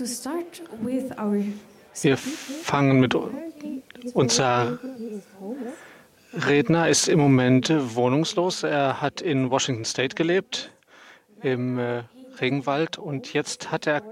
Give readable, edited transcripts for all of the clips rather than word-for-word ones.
Wir fangen mit unser Redner ist im Moment wohnungslos. Er hat in Washington State gelebt, im Regenwald, und jetzt hat er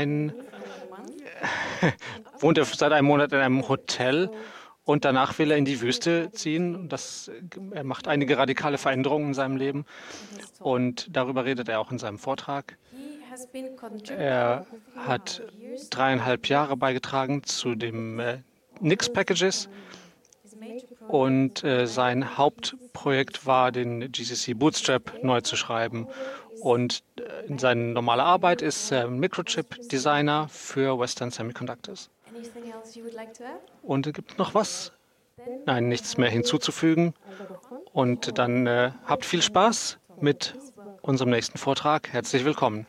wohnt er seit einem Monat in einem Hotel, und danach will er in die Wüste ziehen. Er macht einige radikale Veränderungen in seinem Leben, und darüber redet er auch in seinem Vortrag. Er hat 3,5 Jahre beigetragen zu dem Nix Packages, und sein Hauptprojekt war, den GCC Bootstrap neu zu schreiben. Und seine normale Arbeit ist Microchip-Designer für Western Semiconductors. Und gibt es noch was? Nein, nichts mehr hinzuzufügen. Und dann habt viel Spaß mit unserem nächsten Vortrag. Herzlich willkommen.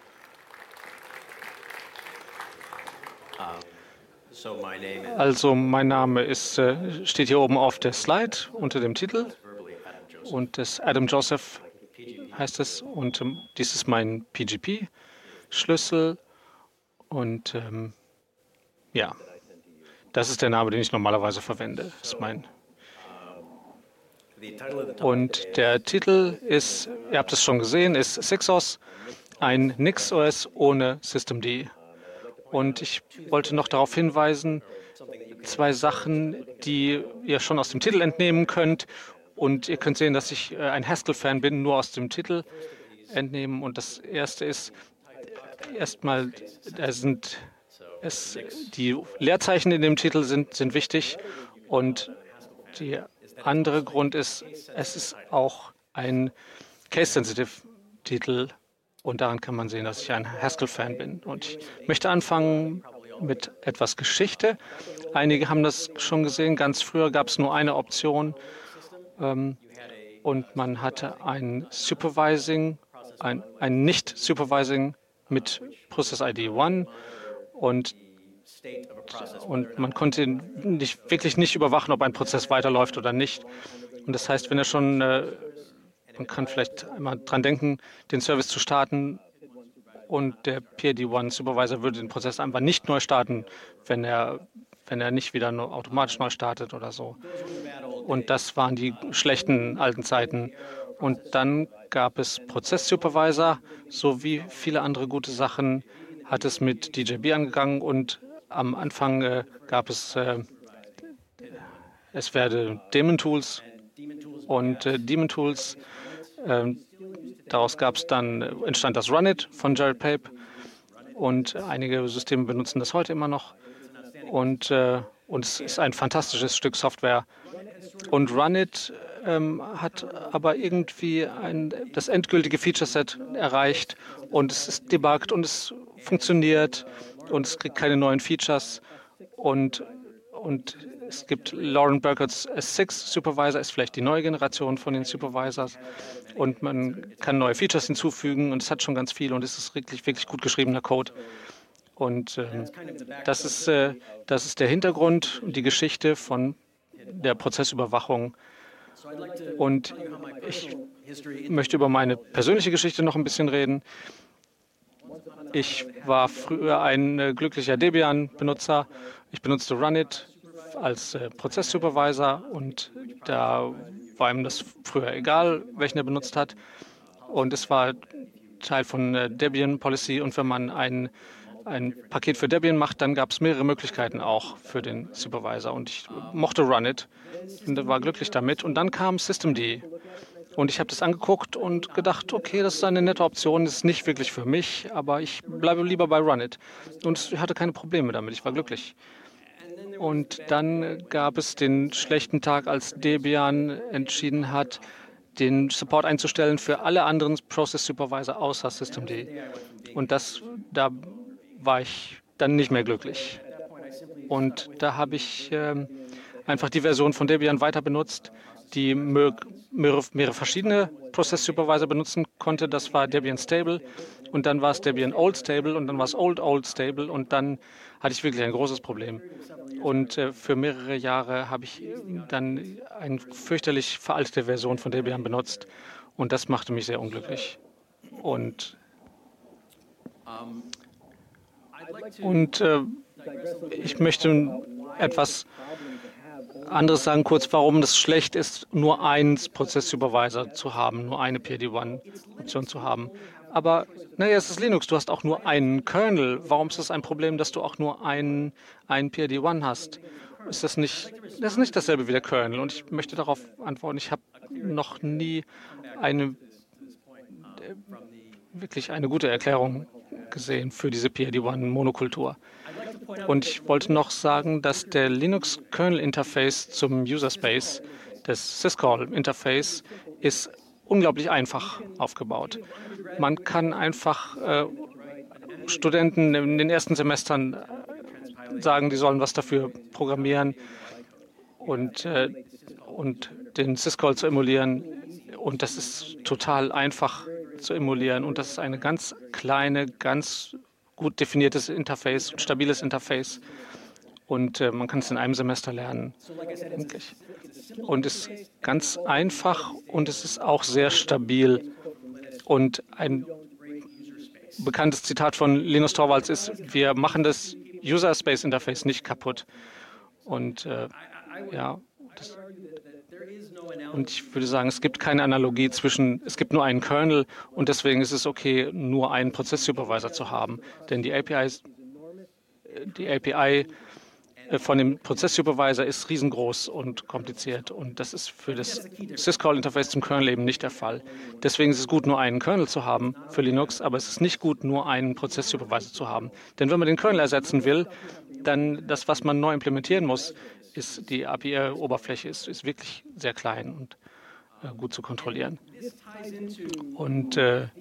Also mein Name steht hier oben auf der Slide unter dem Titel, und das Adam Joseph heißt es, und dies ist mein PGP-Schlüssel, und ja, das ist der Name, den ich normalerweise verwende. Und der Titel ist, ihr habt es schon gesehen, ist SixOS, ein NixOS ohne Systemd. Und ich wollte noch darauf hinweisen, 2 Sachen, die ihr schon aus dem Titel entnehmen könnt. Und ihr könnt sehen, dass ich ein Haskell-Fan bin, nur aus dem Titel entnehmen. Und das erste ist, erstmal, die Leerzeichen in dem Titel sind wichtig. Und der andere Grund ist, es ist auch ein Case-Sensitive-Titel. Und daran kann man sehen, dass ich ein Haskell-Fan bin. Und ich möchte anfangen mit etwas Geschichte. Einige haben das schon gesehen. Ganz früher gab es nur eine Option. Und man hatte ein Supervising, ein Nicht-Supervising mit Process-ID 1. Und man konnte wirklich nicht überwachen, ob ein Prozess weiterläuft oder nicht. Und das heißt, wenn er schon man kann vielleicht einmal dran denken, den Service zu starten, und der PID-1-Supervisor würde den Prozess einfach nicht neu starten, wenn er nicht wieder automatisch neu startet oder so. Und das waren die schlechten alten Zeiten. Und dann gab es Prozess-Supervisor, so wie viele andere gute Sachen hat es mit DJB angegangen, und am Anfang gab es Daemon Tools, und Daemon Tools, daraus entstand das Runit von Jared Pape, und einige Systeme benutzen das heute immer noch, und es ist ein fantastisches Stück Software. Und Runit hat aber irgendwie das endgültige Feature-Set erreicht, und es ist debuggt, und es funktioniert, und es kriegt keine neuen Features, und es gibt Lauren Burkett's S6 Supervisor, ist vielleicht die neue Generation von den Supervisors, und man kann neue Features hinzufügen, und es hat schon ganz viel, und es ist wirklich, wirklich gut geschriebener Code. Und das ist der Hintergrund und die Geschichte von der Prozessüberwachung. Und ich möchte über meine persönliche Geschichte noch ein bisschen reden. Ich war früher ein glücklicher Debian-Benutzer. Ich benutzte Runit als Prozesssupervisor, und da war ihm das früher egal, welchen er benutzt hat. Und es war Teil von Debian Policy, und wenn man ein Paket für Debian macht, dann gab es mehrere Möglichkeiten auch für den Supervisor. Und ich mochte Runit und war glücklich damit. Und dann kam Systemd. Und ich habe das angeguckt und gedacht, okay, das ist eine nette Option, das ist nicht wirklich für mich, aber ich bleibe lieber bei Runit. Und ich hatte keine Probleme damit, ich war glücklich. Und dann gab es den schlechten Tag, als Debian entschieden hat, den Support einzustellen für alle anderen Process Supervisor außer Systemd. Und da war ich dann nicht mehr glücklich. Und da habe ich einfach die Version von Debian weiter benutzt, die mehrere verschiedene Process Supervisor benutzen konnte. Das war Debian Stable, und dann war es Debian Old Stable, und dann war es Old Stable, und dann hatte ich wirklich ein großes Problem. Und für mehrere Jahre habe ich dann eine fürchterlich veraltete Version von Debian benutzt, und das machte mich sehr unglücklich. Und Und ich möchte etwas anderes sagen, kurz, warum es schlecht ist, nur einen Prozesssupervisor zu haben, nur eine PRD1-Option zu haben. Aber naja, es ist Linux, du hast auch nur einen Kernel. Warum ist das ein Problem, dass du auch nur einen PRD1 hast? Das ist nicht dasselbe wie der Kernel. Und ich möchte darauf antworten, ich habe noch nie eine wirklich eine gute Erklärung gesehen für diese PRD1-Monokultur. Und ich wollte noch sagen, dass der Linux-Kernel-Interface zum User-Space, das Syscall-Interface, ist unglaublich einfach aufgebaut. Man kann einfach Studenten in den ersten Semestern sagen, die sollen was dafür programmieren und den Syscall zu emulieren. Und das ist total einfach zu emulieren. Und das ist eine ganz kleine, ganz gut definiertes Interface, stabiles Interface. Und man kann es in einem Semester lernen. Eigentlich. Und es ist ganz einfach und es ist auch sehr stabil. Und ein bekanntes Zitat von Linus Torvalds ist, wir machen das User Space Interface nicht kaputt. Und ja, und ich würde sagen, es gibt keine Analogie es gibt nur einen Kernel und deswegen ist es okay, nur einen Prozesssupervisor zu haben. Denn die API von dem Prozesssupervisor ist riesengroß und kompliziert und das ist für das Syscall-Interface zum Kernel eben nicht der Fall. Deswegen ist es gut, nur einen Kernel zu haben für Linux, aber es ist nicht gut, nur einen Prozesssupervisor zu haben. Denn wenn man den Kernel ersetzen will, dann das, was man neu implementieren muss, ist die API-Oberfläche ist wirklich sehr klein und gut zu kontrollieren. Und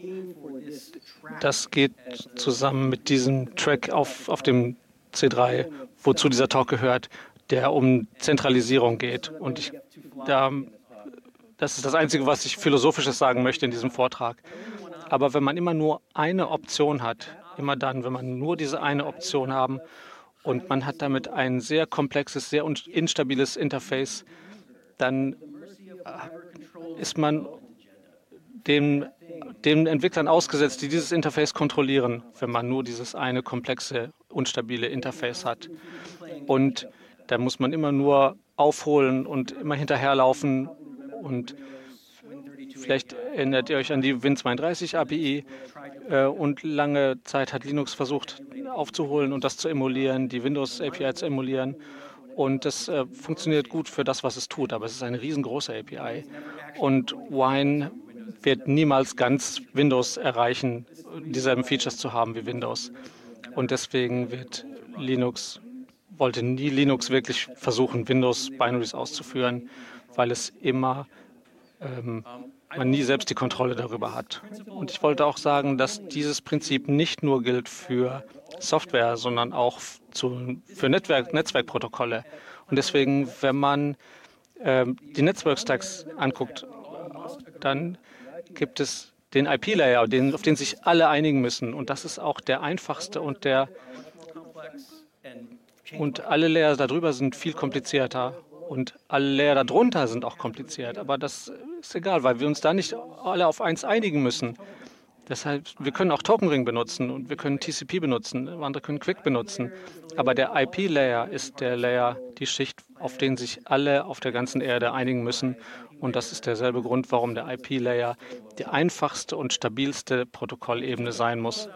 das geht zusammen mit diesem Track auf dem C3, wozu dieser Talk gehört, der um Zentralisierung geht. Und das ist das Einzige, was ich Philosophisches sagen möchte in diesem Vortrag. Aber wenn man immer nur eine Option hat, immer dann, wenn man nur diese eine Option haben und man hat damit ein sehr komplexes, sehr instabiles Interface, dann ist man den Entwicklern ausgesetzt, die dieses Interface kontrollieren, wenn man nur dieses eine komplexe, unstabile Interface hat. Und da muss man immer nur aufholen und immer hinterherlaufen. Und vielleicht erinnert ihr euch an die Win32 API. Und lange Zeit hat Linux versucht aufzuholen und das zu emulieren, die Windows API zu emulieren. Und das funktioniert gut für das, was es tut, aber es ist eine riesengroße API. Und Wine wird niemals ganz Windows erreichen, dieselben Features zu haben wie Windows. Und deswegen wollte nie Linux wirklich versuchen, Windows-Binaries auszuführen, weil es immer man nie selbst die Kontrolle darüber hat. Und ich wollte auch sagen, dass dieses Prinzip nicht nur gilt für Software, sondern auch für Netzwerkprotokolle. Und deswegen, wenn man die Network-Stacks anguckt, dann gibt es den IP-Layer, auf den sich alle einigen müssen. Und das ist auch der einfachste und alle Layer darüber sind viel komplizierter. Und alle Layer darunter sind auch kompliziert. Aber das ist egal, weil wir uns da nicht alle auf eins einigen müssen. Deshalb, wir können auch Token Ring benutzen und wir können TCP benutzen, andere können Quick benutzen. Aber der IP-Layer ist der Layer, die Schicht, auf den sich alle auf der ganzen Erde einigen müssen. Und das ist derselbe Grund, warum der IP-Layer die einfachste und stabilste Protokollebene sein muss.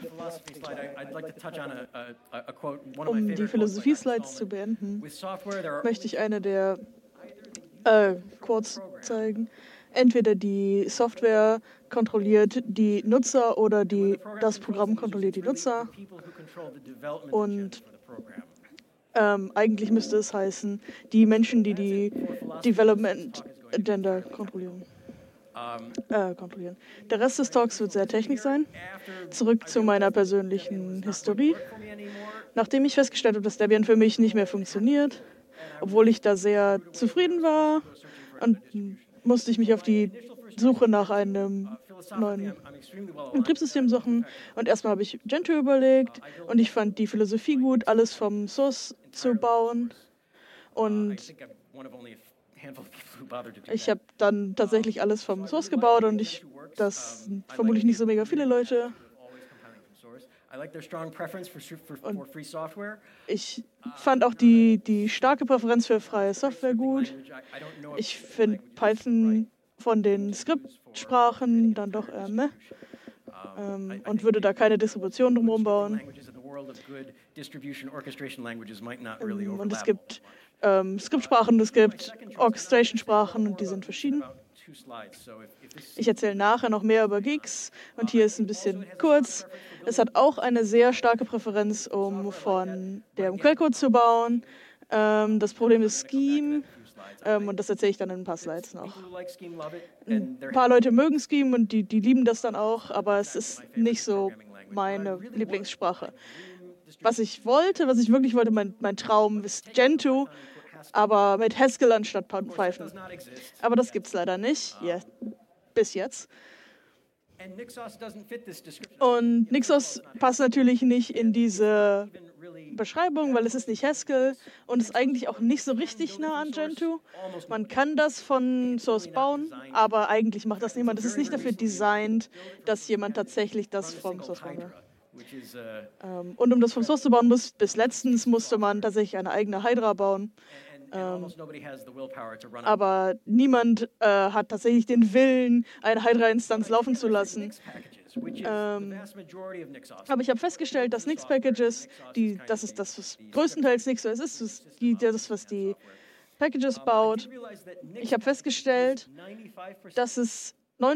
Um die Philosophie-Slides zu beenden, möchte ich eine der Quotes zeigen. Entweder die Software kontrolliert die Nutzer oder das Programm kontrolliert die Nutzer. Und eigentlich müsste es heißen, die Menschen, die die Development Agenda kontrollieren. Der Rest des Talks wird sehr technisch sein. Zurück zu meiner persönlichen Historie. Nachdem ich festgestellt habe, dass Debian für mich nicht mehr funktioniert, obwohl ich da sehr zufrieden war, und musste ich mich auf die Suche nach einem neuen Betriebssystem suchen. Und erstmal habe ich Gentoo überlegt und ich fand die Philosophie gut, alles vom Source zu bauen. Und ich habe dann tatsächlich alles vom Source gebaut und das sind vermutlich nicht so mega viele Leute. Und ich fand auch die starke Präferenz für freie Software gut. Ich finde Python von den Skriptsprachen dann doch eher meh. Und würde da keine Distribution drumherum bauen. Und es gibt Skriptsprachen, es gibt Orchestration-Sprachen und die sind verschieden. Ich erzähle nachher noch mehr über Geeks und hier ist ein bisschen kurz. Es hat auch eine sehr starke Präferenz, um Quellcode zu bauen. Das Problem ist Scheme. Und das erzähle ich dann in ein paar Slides noch. Ein paar Leute mögen Scheme und die lieben das dann auch, aber es ist nicht so meine Lieblingssprache. Was ich wirklich wollte, mein Traum ist Gentoo, aber mit Haskell anstatt Python. Aber das gibt es leider nicht, bis jetzt. Und Nixos passt natürlich nicht in diese Beschreibung, weil es ist nicht Haskell und ist eigentlich auch nicht so richtig nah an Gentoo. Man kann das von Source bauen, aber eigentlich macht das niemand. Es ist nicht dafür designt, dass jemand tatsächlich das vom Source bauen will. Und um das vom Source zu bauen, bis letztens musste man tatsächlich eine eigene Hydra bauen. Aber niemand hat tatsächlich den Willen, eine Hydra-Instanz laufen zu lassen. Aber ich habe festgestellt, dass Nix-Packages, das ist das, was größtenteils Nixos ist, das, was die Packages baut. Ich habe festgestellt, dass es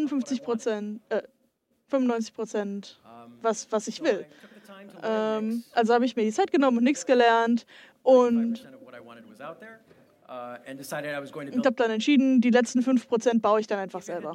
95%, was ich will. Also habe ich mir die Zeit genommen und nichts gelernt und habe dann entschieden, die letzten 5% baue ich dann einfach selber.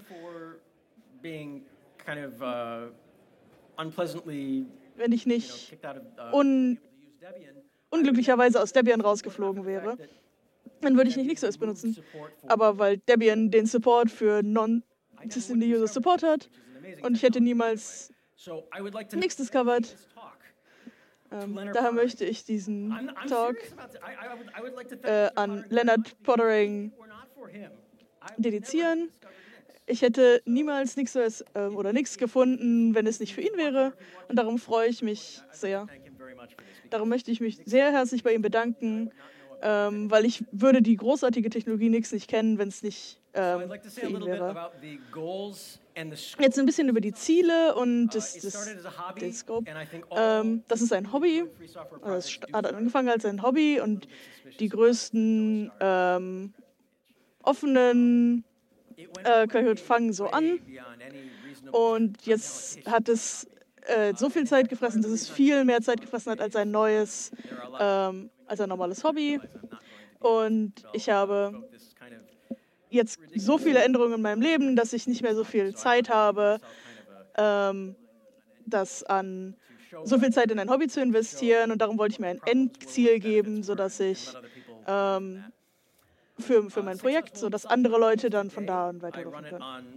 Wenn ich nicht unglücklicherweise aus Debian rausgeflogen wäre, dann würde ich nicht Nixos benutzen. Aber weil Debian den Support für Non-System-User Support hat und ich hätte niemals Nix discovered, daher möchte ich diesen Talk an Leonard Pottering dedizieren. Ich hätte niemals Nixos oder Nix gefunden, wenn es nicht für ihn wäre. Und darum freue ich mich sehr. Darum möchte ich mich sehr herzlich bei ihm bedanken, weil ich würde die großartige Technologie Nix nicht kennen, wenn es nicht für ihn wäre. Jetzt ein bisschen über die Ziele und den Scope. Das ist ein Hobby. Es hat angefangen als ein Hobby und die größten offenen fangen so an. Und jetzt hat es so viel Zeit gefressen, dass es viel mehr Zeit gefressen hat als ein normales Hobby. Und ich habe jetzt so viele Änderungen in meinem Leben, dass ich nicht mehr so viel Zeit habe, so viel Zeit in ein Hobby zu investieren. Und darum wollte ich mir ein Endziel geben, sodass ich für mein Projekt, sodass andere Leute dann von da an weiterlaufen können.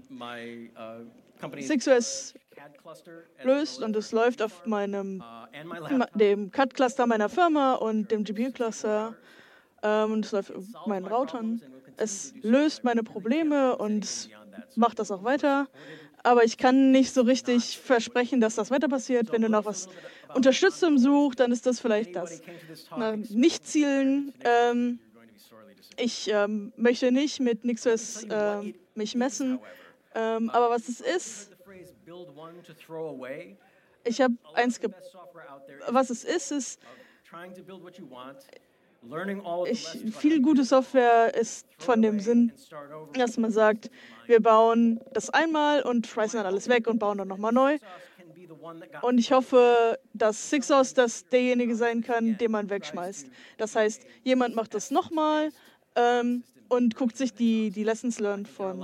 SIGSOS löst und es läuft auf dem CAD-Cluster meiner Firma und dem GPU-Cluster und es läuft auf meinen Routern. Es löst meine Probleme und macht das auch weiter. Aber ich kann nicht so richtig versprechen, dass das weiter passiert. Wenn du noch was Unterstützung suchst, dann ist das vielleicht das. Nicht-Zielen. Ich möchte nicht mit NixOS mich messen. Aber was es ist, ich habe was es ist, viel gute Software ist von dem Sinn, dass man sagt, wir bauen das einmal und schmeißen dann alles weg und bauen dann nochmal neu. Und ich hoffe, dass SIGSOS das derjenige sein kann, den man wegschmeißt. Das heißt, jemand macht das nochmal und guckt sich die Lessons learned von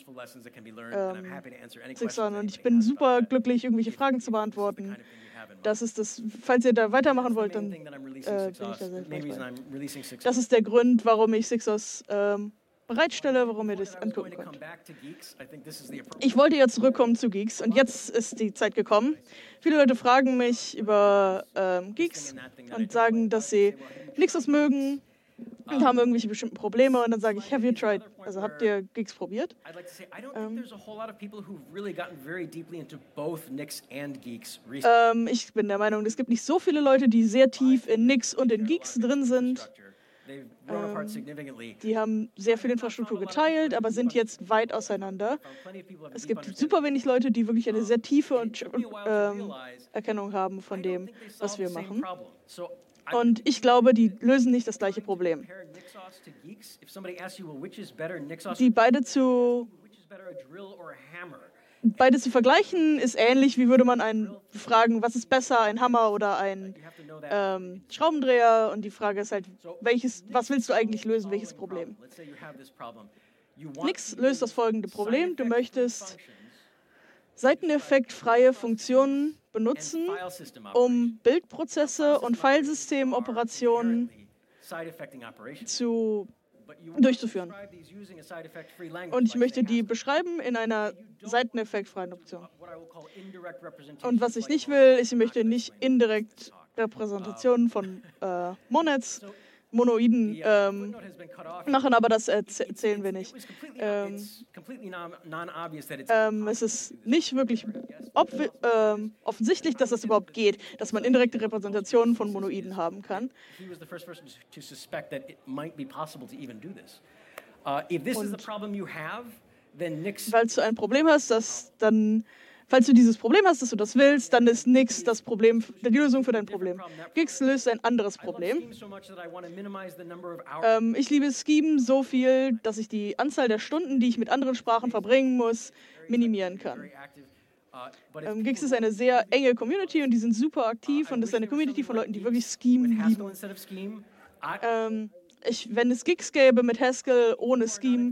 SIGSOS an. Und ich bin super glücklich, irgendwelche Fragen zu beantworten. Das ist das, falls ihr da weitermachen wollt, dann bin ich da sehr dankbar. Das ist der Grund, warum ich SIGSOS bereitstelle, warum ihr das angucken könnt. Ich wollte ja zurückkommen zu Geeks und jetzt ist die Zeit gekommen. Viele Leute fragen mich über Geeks und sagen, dass sie NixOS mögen und haben irgendwelche bestimmten Probleme und dann sage ich, have you tried, also habt ihr Gigs probiert? I'd like to say, I don't think there's a whole lot of people who've really gotten very deeply into both Nix and Geeks recently. Ich bin der Meinung, es gibt nicht so viele Leute, die sehr tief in Nix und in Geeks drin sind. They've grown apart significantly. Die haben sehr viel Infrastruktur geteilt, aber sind jetzt weit auseinander. Es gibt super wenig Leute, die wirklich eine sehr tiefe Erkennung haben von dem, was wir machen. Und ich glaube, die lösen nicht das gleiche Problem. Die beide zu vergleichen ist ähnlich, wie würde man einen fragen, was ist besser, ein Hammer oder ein Schraubendreher? Und die Frage ist halt, was willst du eigentlich lösen, welches Problem? Nix löst das folgende Problem. Du möchtest seiteneffektfreie Funktionen benutzen, um Bildprozesse und Filesystemoperationen durchzuführen. Und ich möchte die beschreiben in einer seiteneffektfreien Option. Und was ich nicht will, ist, ich möchte nicht indirekt Repräsentationen von Monoiden machen, aber das erzählen wir nicht. Es ist nicht wirklich offensichtlich, dass das überhaupt geht, dass man indirekte Repräsentationen von Monoiden haben kann. Falls du ein Problem hast, falls du dieses Problem hast, dass du das willst, dann ist Nix das Problem, die Lösung für dein Problem. Gigs löst ein anderes Problem. Ich liebe Scheme so viel, dass ich die Anzahl der Stunden, die ich mit anderen Sprachen verbringen muss, minimieren kann. Gigs ist eine sehr enge Community und die sind super aktiv und es ist eine Community von Leuten, die wirklich Scheme lieben. Wenn es Gigs gäbe mit Haskell ohne Scheme,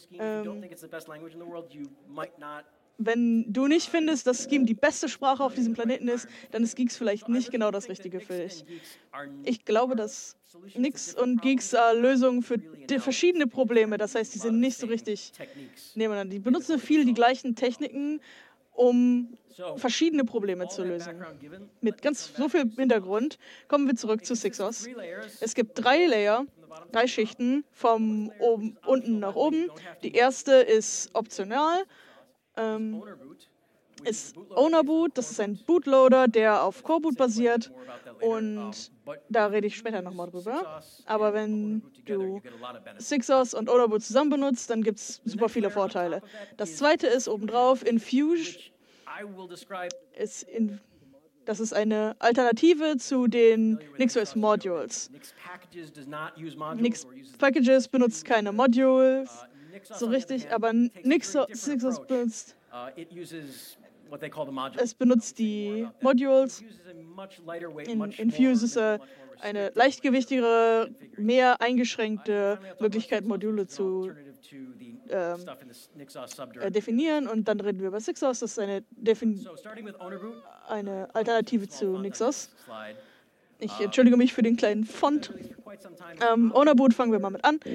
wenn du nicht findest, dass Scheme die beste Sprache auf diesem Planeten ist, dann ist Geeks vielleicht nicht genau das Richtige für dich. Ich glaube, dass Nix und Geeks Lösungen für verschiedene Probleme, das heißt, die sind nicht so richtig nebeneinander. Die benutzen viel die gleichen Techniken, um verschiedene Probleme zu lösen. Mit so viel Hintergrund kommen wir zurück zu Sixos. Es gibt 3 Schichten, von unten nach oben. Die erste ist optional. Ist Ownerboot, das ist ein Bootloader, der auf Coreboot basiert und da rede ich später nochmal drüber. Aber wenn du Sixos und Ownerboot zusammen benutzt, dann gibt es super viele Vorteile. Das zweite ist obendrauf Infuse. Das ist eine Alternative zu den NixOS Modules. Nix Packages benutzt keine Modules. So richtig, aber Nixos benutzt. Es benutzt die Modules. Infuse ist eine leichtgewichtigere, mehr eingeschränkte Möglichkeit, Module zu definieren. Und dann reden wir über Sixos. Das ist eine Alternative zu Nixos. Ich entschuldige mich für den kleinen Font. Ownerboot fangen wir mal mit an.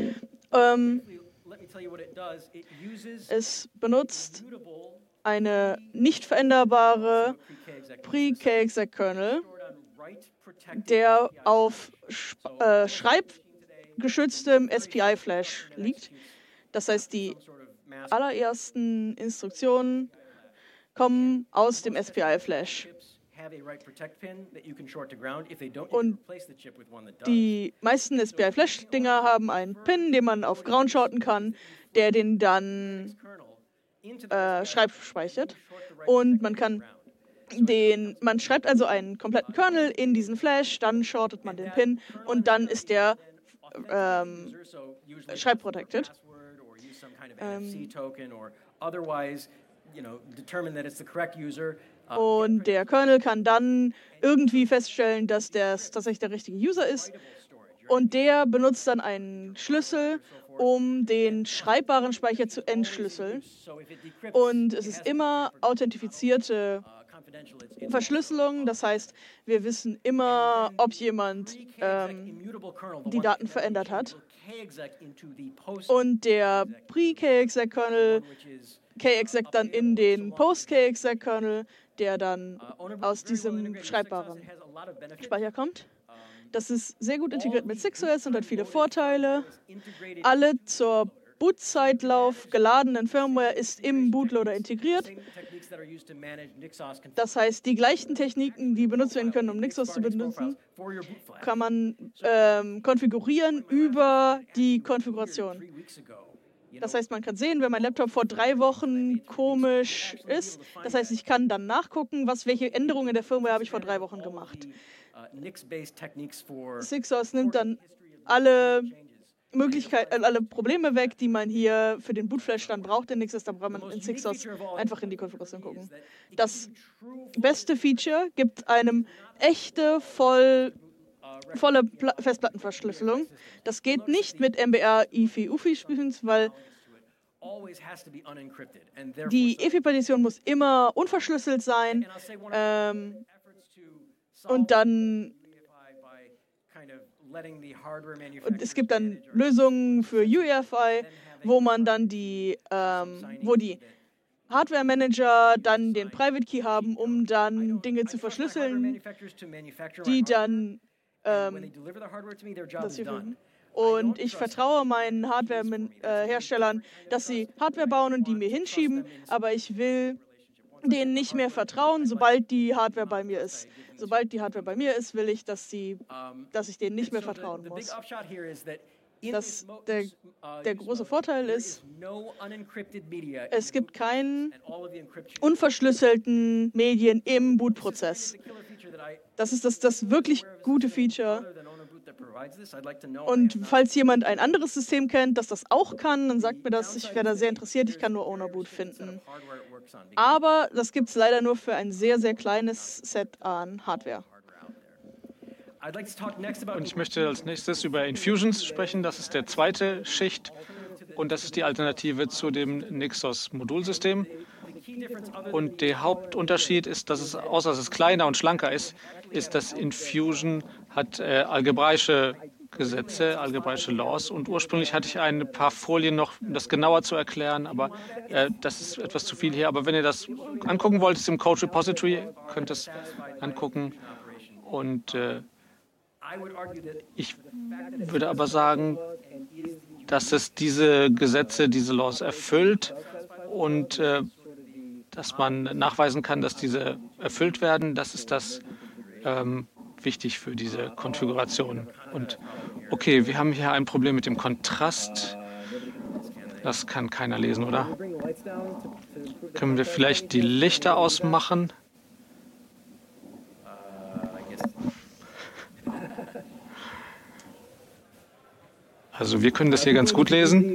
Es benutzt eine nicht veränderbare Pre-KExec-Kernel, der auf schreibgeschütztem SPI-Flash liegt. Das heißt, die allerersten Instruktionen kommen aus dem SPI-Flash. Und die meisten SPI-Flash-Dinger haben einen Pin, den man auf Ground shorten kann, der den dann schreibspeichert. Und man schreibt also einen kompletten Kernel in diesen Flash, dann shortet man den Pin und dann ist der schreibprotected. Und der Kernel kann dann irgendwie feststellen, dass das tatsächlich der richtige User ist. Und der benutzt dann einen Schlüssel, um den schreibbaren Speicher zu entschlüsseln. Und es ist immer authentifizierte Verschlüsselung. Das heißt, wir wissen immer, ob jemand die Daten verändert hat. Und der Pre-KExec-Kernel KExec dann in den Post-KExec-Kernel, der dann aus diesem schreibbaren Speicher kommt. Das ist sehr gut integriert mit SixOS und hat viele Vorteile. Alle zur Bootzeitlauf geladenen Firmware ist im Bootloader integriert. Das heißt, die gleichen Techniken, die benutzt werden können, um Nixos zu benutzen, kann man konfigurieren über die Konfiguration. Das heißt, man kann sehen, wenn mein Laptop vor 3 Wochen komisch ist. Das heißt, ich kann dann nachgucken, welche Änderungen der Firmware habe ich vor 3 Wochen gemacht. SixOS nimmt dann alle Möglichkeiten, alle Probleme weg, die man hier für den Bootflash dann braucht in Nixos. Da braucht man in SixOS einfach in die Konfiguration gucken. Das beste Feature gibt einem echte volle Festplattenverschlüsselung. Das geht nicht mit MBR, IFI, UFI spielen, weil die EFI-Partition muss immer unverschlüsselt sein. Und dann es gibt dann Lösungen für UEFI, wo man dann wo die Hardware-Manager dann den Private Key haben, um dann Dinge zu verschlüsseln, die dann das hier finden. Und ich vertraue meinen Hardware-Herstellern, dass sie Hardware bauen und die mir hinschieben, aber ich will denen nicht mehr vertrauen, sobald die Hardware bei mir ist. Sobald die Hardware bei mir ist, will ich, dass ich denen nicht mehr vertrauen muss. Der große Vorteil ist, es gibt keinen unverschlüsselten Medien im Bootprozess. Das ist das wirklich gute Feature. Und falls jemand ein anderes System kennt, das das auch kann, dann sagt mir das. Ich wäre da sehr interessiert. Ich kann nur Ownerboot finden. Aber das gibt es leider nur für ein sehr, sehr kleines Set an Hardware. Und ich möchte als nächstes über Infusions sprechen. Das ist der zweite Schicht und das ist die Alternative zu dem Nixos-Modulsystem. Und der Hauptunterschied ist, außer dass es kleiner und schlanker ist, dass Infusion hat algebraische Gesetze, algebraische Laws. Und ursprünglich hatte ich ein paar Folien noch, um das genauer zu erklären, aber das ist etwas zu viel hier. Aber wenn ihr das angucken wollt, ist im Code Repository, könnt ihr es angucken. Und ich würde aber sagen, dass es diese Gesetze, diese Laws erfüllt und dass man nachweisen kann, dass diese erfüllt werden. Das ist wichtig für diese Konfiguration. Und okay, wir haben hier ein Problem mit dem Kontrast. Das kann keiner lesen, oder? Können wir vielleicht die Lichter ausmachen? Also wir können das hier ganz gut lesen.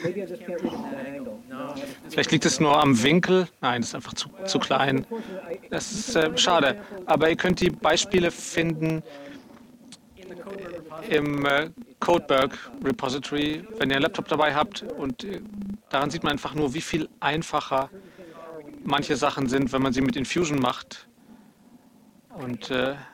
Vielleicht liegt es nur am Winkel. Nein, das ist einfach zu klein. Das ist schade. Aber ihr könnt die Beispiele finden im Codeberg Repository, wenn ihr einen Laptop dabei habt. Und daran sieht man einfach nur, wie viel einfacher manche Sachen sind, wenn man sie mit Infusion macht. Und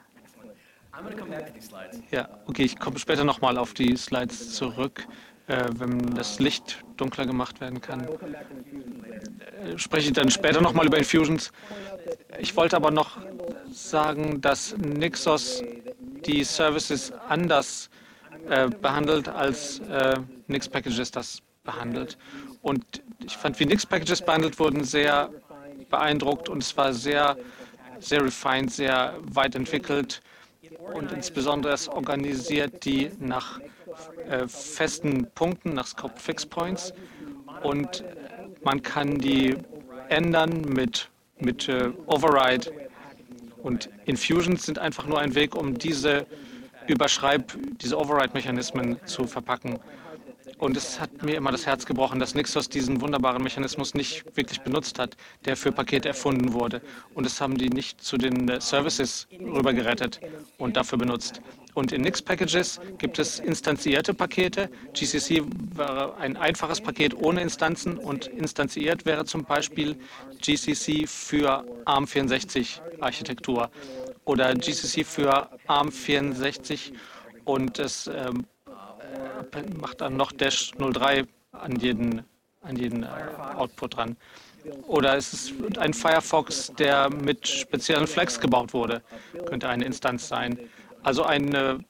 ja, okay, ich komme später nochmal auf die Slides zurück, wenn das Licht dunkler gemacht werden kann. Spreche ich dann später nochmal über Infusions. Ich wollte aber noch sagen, dass Nixos die Services anders behandelt, als Nix-Packages das behandelt. Und ich fand, wie Nix-Packages behandelt wurden, sehr beeindruckt und es war sehr, sehr refined, sehr weit entwickelt. Und insbesondere es organisiert die nach festen Punkten, nach Scope Fix Points. Und man kann die ändern mit Override. Und Infusions sind einfach nur ein Weg, um diese Override-Mechanismen zu verpacken. Und es hat mir immer das Herz gebrochen, dass Nixos diesen wunderbaren Mechanismus nicht wirklich benutzt hat, der für Pakete erfunden wurde. Und das haben die nicht zu den Services rübergerettet und dafür benutzt. Und in Nix-Packages gibt es instanzierte Pakete. GCC wäre ein einfaches Paket ohne Instanzen und instanziert wäre zum Beispiel GCC für ARM64-Architektur oder GCC für ARM64 und es macht dann noch Dash 03 an jeden Output dran. Oder es ist ein Firefox, der mit speziellen Flags gebaut wurde. Könnte eine Instanz sein. Also ein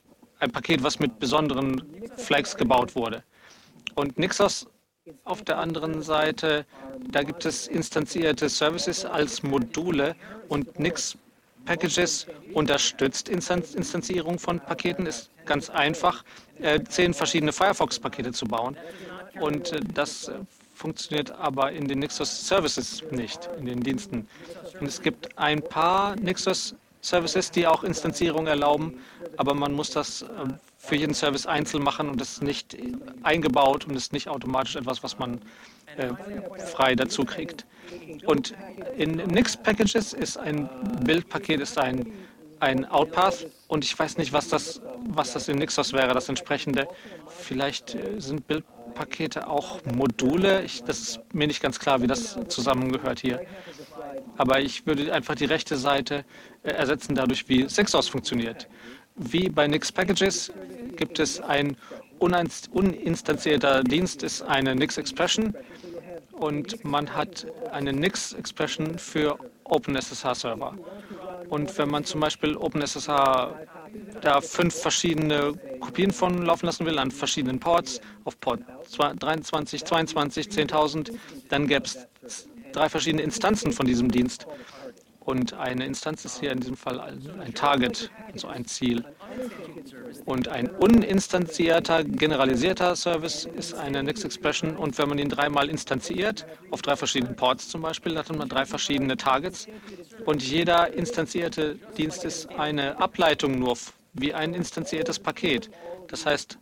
ein Paket, was mit besonderen Flags gebaut wurde. Und Nixos auf der anderen Seite, da gibt es instanzierte Services als Module und Nix Packages unterstützt Instanzierung von Paketen. Ist ganz einfach, 10 verschiedene Firefox-Pakete zu bauen. Und das funktioniert aber in den Nixos Services nicht, in den Diensten. Und es gibt ein paar Nixos Services, die auch Instanzierung erlauben, aber man muss das für jeden Service einzeln machen und es ist nicht eingebaut und ist nicht automatisch etwas, was man frei dazu kriegt. Und in Nix-Packages ist ein Bildpaket ist ein Outpath und ich weiß nicht, was das in Nixos wäre, das entsprechende. Vielleicht sind Bildpakete auch Module. Das ist mir nicht ganz klar, wie das zusammengehört hier. Aber ich würde einfach die rechte Seite ersetzen dadurch, wie Nixos funktioniert. Wie bei Nix-Packages gibt es ein uninstanzierter Dienst, ist eine Nix-Expression. Und man hat eine Nix-Expression für OpenSSH-Server. Und wenn man zum Beispiel OpenSSH da 5 verschiedene Kopien von laufen lassen will, an verschiedenen Ports, auf Port 23, 22, 10.000, dann gäbe es 3 verschiedene Instanzen von diesem Dienst. Und eine Instanz ist hier in diesem Fall ein Target, also ein Ziel. Und ein uninstanzierter, generalisierter Service ist eine Nix-Expression. Und wenn man ihn 3-mal instanziert, auf 3 verschiedenen Ports zum Beispiel, dann hat man 3 verschiedene Targets. Und jeder instanzierte Dienst ist eine Ableitung nur wie ein instanziertes Paket. Das heißt,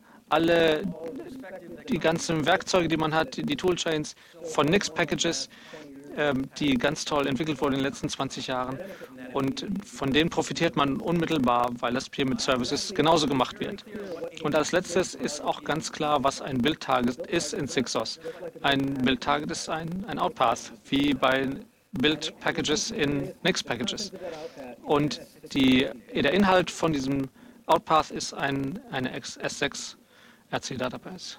die ganzen Werkzeuge, die man hat, die Toolchains von Nix-Packages, die ganz toll entwickelt wurden in den letzten 20 Jahren. Und von denen profitiert man unmittelbar, weil das hier mit Services genauso gemacht wird. Und als letztes ist auch ganz klar, was ein Build-Target ist in Nixos. Ein Build-Target ist ein Outpath, wie bei Build-Packages in Nix-Packages. Und der Inhalt von diesem Outpath ist eine S6 RC-Database.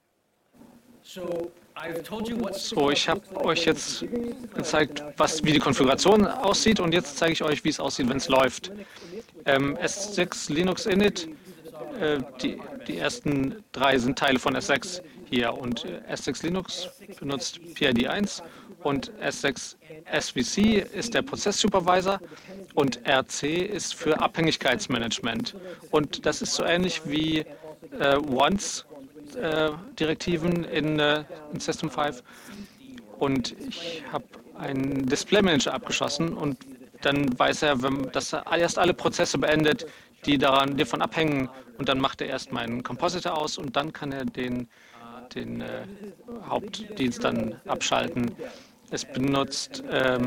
So, ich habe euch jetzt gezeigt, wie die Konfiguration aussieht und jetzt zeige ich euch, wie es aussieht, wenn es läuft. S6 Linux Init, die ersten 3 sind Teile von S6 hier und S6 Linux benutzt PID 1 und S6 SVC ist der Prozesssupervisor und RC ist für Abhängigkeitsmanagement. Und das ist so ähnlich wie Once Direktiven in System 5 und ich habe einen Display Manager abgeschossen und dann weiß er, dass er erst alle Prozesse beendet, die davon abhängen und dann macht er erst meinen Compositor aus und dann kann er den Hauptdienst dann abschalten. Es benutzt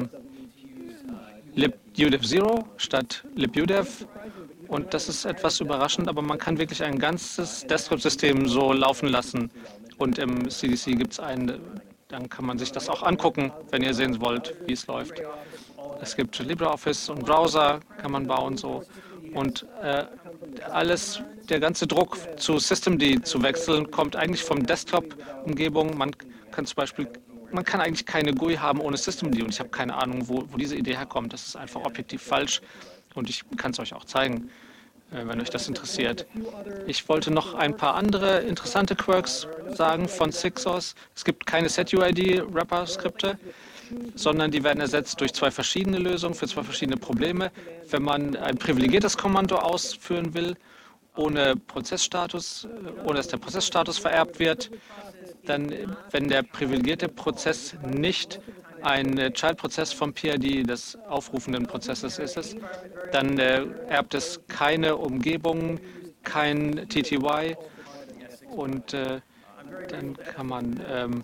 libudev0 statt libudev. Und das ist etwas überraschend, aber man kann wirklich ein ganzes Desktop-System so laufen lassen. Und im CDC gibt es dann kann man sich das auch angucken, wenn ihr sehen wollt, wie es läuft. Es gibt LibreOffice und Browser kann man bauen so. Und der ganze Druck zu Systemd zu wechseln, kommt eigentlich vom Desktop-Umgebung. Man kann eigentlich keine GUI haben ohne Systemd und ich habe keine Ahnung, wo diese Idee herkommt. Das ist einfach objektiv falsch. Und ich kann es euch auch zeigen, wenn euch das interessiert. Ich wollte noch ein paar andere interessante Quirks sagen von Nixos. Es gibt keine SetUID-Wrapper-Skripte, sondern die werden ersetzt durch 2 verschiedene Lösungen für 2 verschiedene Probleme. Wenn man ein privilegiertes Kommando ausführen will, ohne dass der Prozessstatus vererbt wird, dann, wenn der privilegierte Prozess nicht ein Child-Prozess vom PID des aufrufenden Prozesses ist, dann erbt es keine Umgebung, kein TTY und dann kann man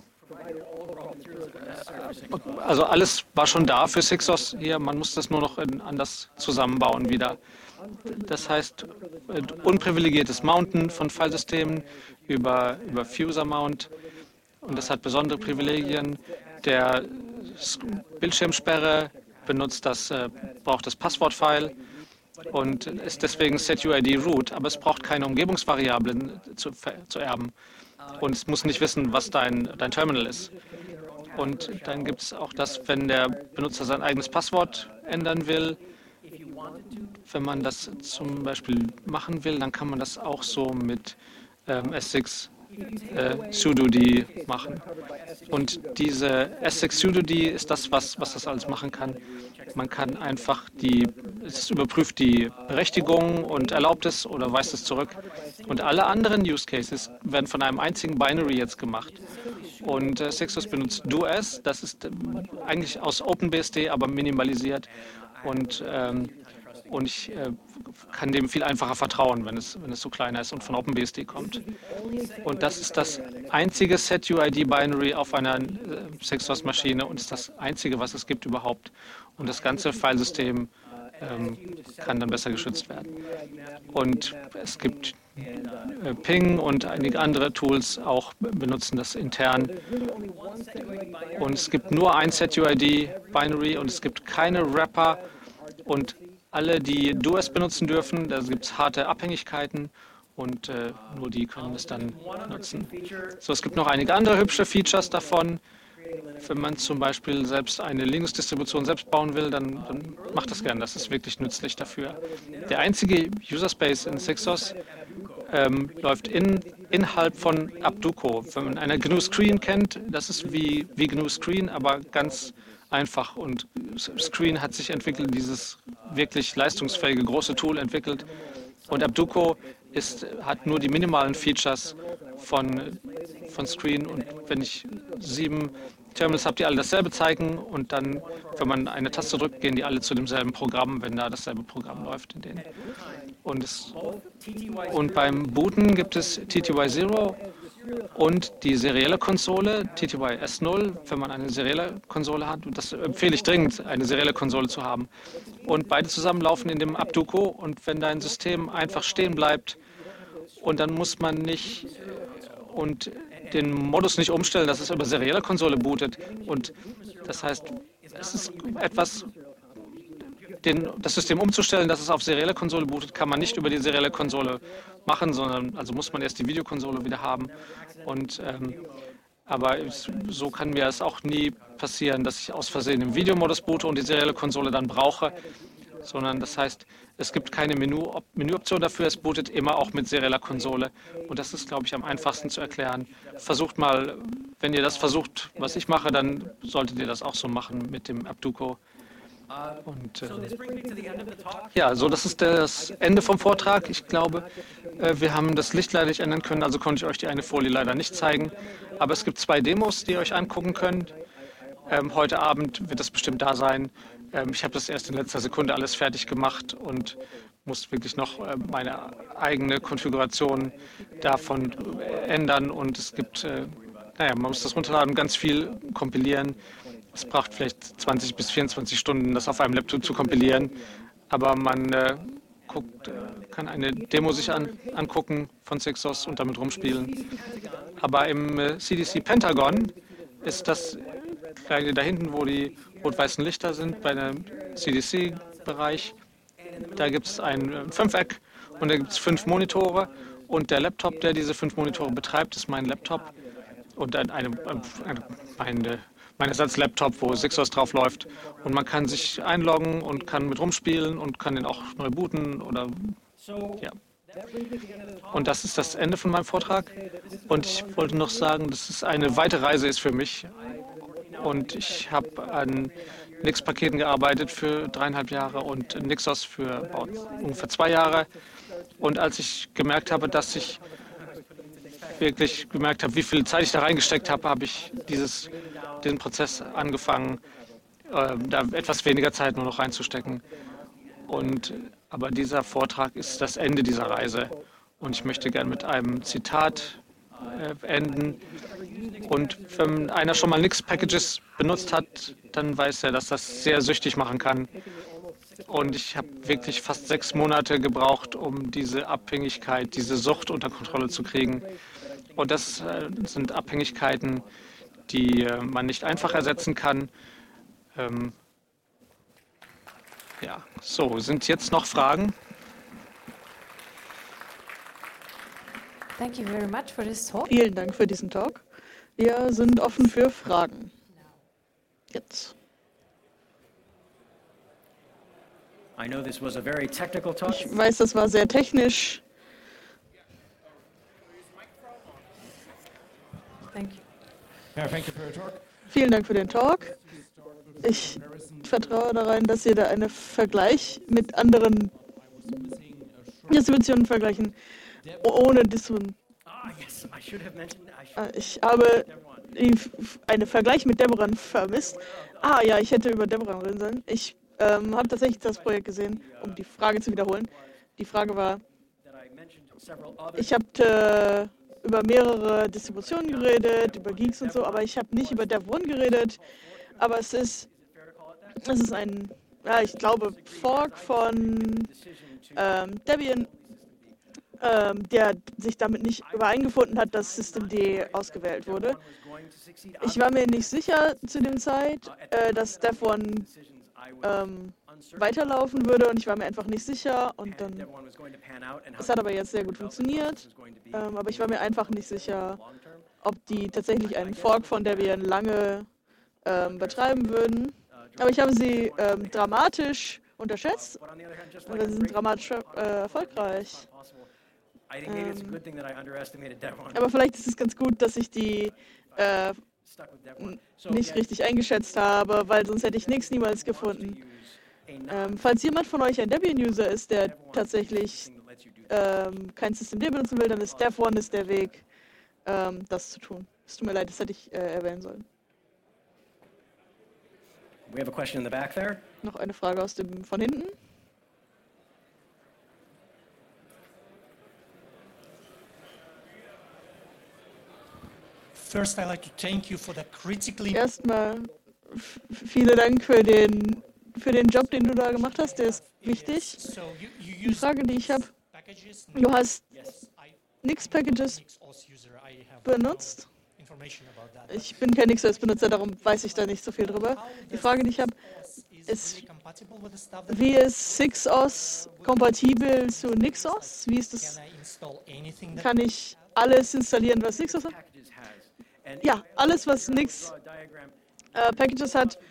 also alles war schon da für Nixos hier, man muss das nur noch anders zusammenbauen wieder. Das heißt, unprivilegiertes Mounten von Filesystemen über Fuser Mount und das hat besondere Privilegien. Der Bildschirmsperre braucht das Passwortfile und ist deswegen SetUID root, aber es braucht keine Umgebungsvariablen zu erben und es muss nicht wissen, was dein Terminal ist. Und dann gibt es auch das, wenn der Benutzer sein eigenes Passwort ändern will, Wenn man das zum Beispiel machen will, dann kann man das auch so mit S6 sudo-d machen. Und diese S6 sudo-d ist das, was das alles machen kann. Man kann einfach es überprüft die Berechtigung und erlaubt es oder weist es zurück. Und alle anderen Use Cases werden von einem einzigen Binary jetzt gemacht. Und Sexos benutzt DoS, das ist eigentlich aus OpenBSD, aber minimalisiert. Und ich kann dem viel einfacher vertrauen, wenn es so kleiner ist und von OpenBSD kommt. Und das ist das einzige SetUID-Binary auf einer Sexos-Maschine und ist das einzige, was es gibt überhaupt. Und das ganze Filesystem kann dann besser geschützt werden. Und es gibt Ping und einige andere Tools auch benutzen das intern. Und es gibt nur ein SetUID-Binary und es gibt keine Wrapper und alle, die DoS benutzen dürfen, da gibt es harte Abhängigkeiten und nur die können es dann nutzen. So, es gibt noch einige andere hübsche Features davon. Wenn man zum Beispiel selbst eine Linux-Distribution selbst bauen will, dann macht das gern. Das ist wirklich nützlich dafür. Der einzige User-Space in Sexos läuft innerhalb von Abduco. Wenn man eine GNU Screen kennt, das ist wie GNU Screen, aber ganz einfach. Und Screen hat sich entwickelt, dieses wirklich leistungsfähige große Tool entwickelt. Und Abduco hat nur die minimalen Features von Screen. Und wenn ich 7 Terminals habe, die alle dasselbe zeigen und dann, wenn man eine Taste drückt, gehen die alle zu demselben Programm, wenn da dasselbe Programm läuft in denen. Und beim Booten gibt es TTY0 und die serielle Konsole, TTY S0, wenn man eine serielle Konsole hat. Und das empfehle ich dringend, eine serielle Konsole zu haben. Und beide zusammen laufen in dem Abduco. Und wenn dein System einfach stehen bleibt und dann muss man nicht und den Modus nicht umstellen, dass es über serielle Konsole bootet. Und das heißt, es ist etwas, das System umzustellen, dass es auf serielle Konsole bootet, kann man nicht über die serielle Konsole machen, sondern also muss man erst die Videokonsole wieder haben. Aber so kann mir es auch nie passieren, dass ich aus Versehen im Videomodus boote und die serielle Konsole dann brauche, sondern das heißt, es gibt keine Menüoption dafür, es bootet immer auch mit serieller Konsole. Und das ist, glaube ich, am einfachsten zu erklären. Versucht mal, wenn ihr das versucht, was ich mache, dann solltet ihr das auch so machen mit dem Abduco. Und ja, so das ist das Ende vom Vortrag. Ich glaube, wir haben das Licht leider nicht ändern können, also konnte ich euch die eine Folie leider nicht zeigen. Aber es gibt 2 Demos, die ihr euch angucken könnt. Heute Abend wird das bestimmt da sein. Ich habe das erst in letzter Sekunde alles fertig gemacht und muss wirklich noch meine eigene Konfiguration davon ändern. Und es gibt, man muss das runterladen, ganz viel kompilieren. Es braucht vielleicht 20 bis 24 Stunden, das auf einem Laptop zu kompilieren. Aber man kann eine Demo sich angucken von Sexos und damit rumspielen. Aber im CDC Pentagon ist das kleine da hinten, wo die rot-weißen Lichter sind, bei dem CDC-Bereich. Da gibt es ein 5-Eck und da gibt es 5 Monitore. Und der Laptop, der diese 5 Monitore betreibt, ist mein Laptop. Und mein Ersatz-Laptop, wo Sexos drauf läuft. Und man kann sich einloggen und kann mit rumspielen und kann den auch neu booten oder ja. Und das ist das Ende von meinem Vortrag. Und ich wollte noch sagen, dass es eine weite Reise ist für mich. Und ich habe an Nix-Paketen gearbeitet für 3,5 Jahre und Nixos für ungefähr 2 Jahre. Und als ich gemerkt habe, dass ich wirklich gemerkt habe, wie viel Zeit ich da reingesteckt habe, habe ich diesen Prozess angefangen, da etwas weniger Zeit nur noch reinzustecken. Aber dieser Vortrag ist das Ende dieser Reise. Und ich möchte gerne mit einem Zitat enden. Und wenn einer schon mal Nix-Packages benutzt hat, dann weiß er, dass das sehr süchtig machen kann. Und ich habe wirklich fast 6 Monate gebraucht, um diese Abhängigkeit, diese Sucht unter Kontrolle zu kriegen. Und das sind Abhängigkeiten, die man nicht einfach ersetzen kann. Ja, so, sind jetzt noch Fragen? Thank you very much for this talk. Vielen Dank für diesen Talk. Wir sind offen für Fragen. Jetzt. I know this was a very technical talk. Ich weiß, das war sehr technisch. Thank you. Yeah, thank you for your talk. Vielen Dank für den Talk. Ich vertraue daran, dass ihr da einen Vergleich mit anderen Distributionen vergleichen, ohne Distribution. Yes, I should have mentioned. Ich habe einen Vergleich mit Deborah vermisst. Ja, ich hätte über Deborah reden sollen. Ich habe tatsächlich das Projekt gesehen, um die Frage zu wiederholen. Die Frage war, ich habe über mehrere Distributionen geredet, über Geeks und so, aber ich habe nicht über Dev One geredet. Aber es ist ein, ja, ich glaube, Fork von Debian, der sich damit nicht übereingefunden hat, dass Systemd ausgewählt wurde. Ich war mir nicht sicher zu dem Zeit, dass Dev One weiterlaufen würde, und ich war mir einfach nicht sicher, und dann es hat aber jetzt sehr gut funktioniert, aber ich war mir einfach nicht sicher, ob die tatsächlich einen Fork von Debian lange betreiben würden. Aber ich habe sie dramatisch unterschätzt, und sie sind dramatisch erfolgreich. Aber vielleicht ist es ganz gut, dass ich die nicht richtig eingeschätzt habe, weil sonst hätte ich nichts niemals gefunden. Falls jemand von euch ein Debian-User ist, der tatsächlich kein Systemd benutzen will, dann ist Dev One der Weg, das zu tun. Es tut mir leid, das hätte ich erwähnen sollen. We have a question in the back there. Noch eine Frage von hinten. First, I'd like to thank you for the critically. Erstmal vielen Dank für den Job, den du da gemacht hast. Der ist wichtig. So you Die use Frage, die ich habe: packages. Du hast Yes, I Nix-Packages NixOS user. I have benutzt. information about that. Ich bin kein NixOS-Benutzer, darum weiß ich da nicht so viel drüber. Die Frage, die ich habe, ist, Really compatible with the stuff that wie ist SixOS kompatibel zu NixOS? Wie ist das? can I install anything that Kann ich alles installieren, was NixOS hat? Ja, alles, was Packages hat.